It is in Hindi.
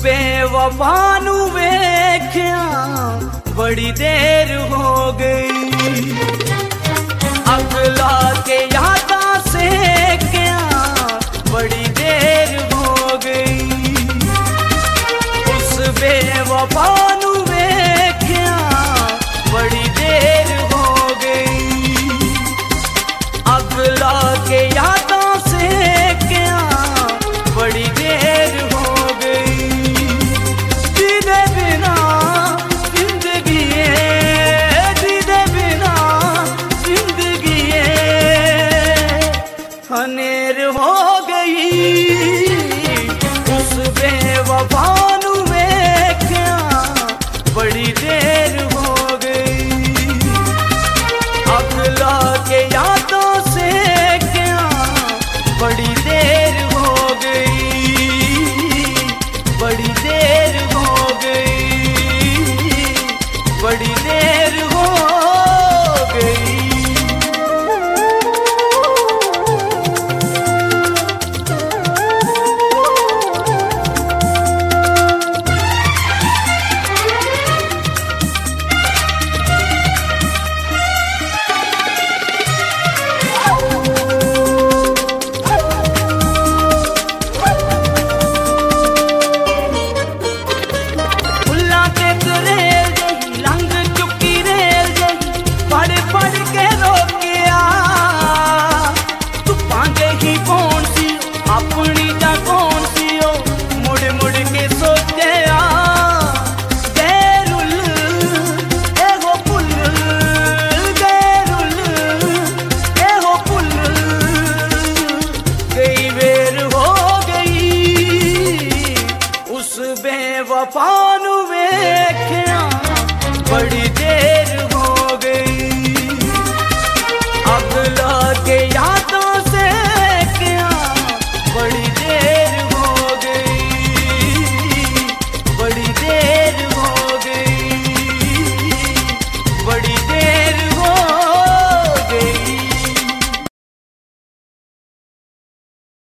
बेवफा नू वेख्या बड़ी देर हो गई, अगला के यादा से क्या बड़ी देर हो गई। उस बेवफा नू वेख्या बड़ी देर हो गई, अगला के यादा से क्या बड़ी देर हो गई। जीने बिना जिंदगी है, जीने बिना जिंदगी है हनेर हो गई। उस बेवफा नू वेख्या बड़ी देर हो गई, अगला के यादों से क्या बड़ी देर हो गई, बड़ी देर हो गई, बड़ी देर हो गई। बेवफा नू वेख्या बड़ी देर हो गई, अगला के यादों से क्या बड़ी देर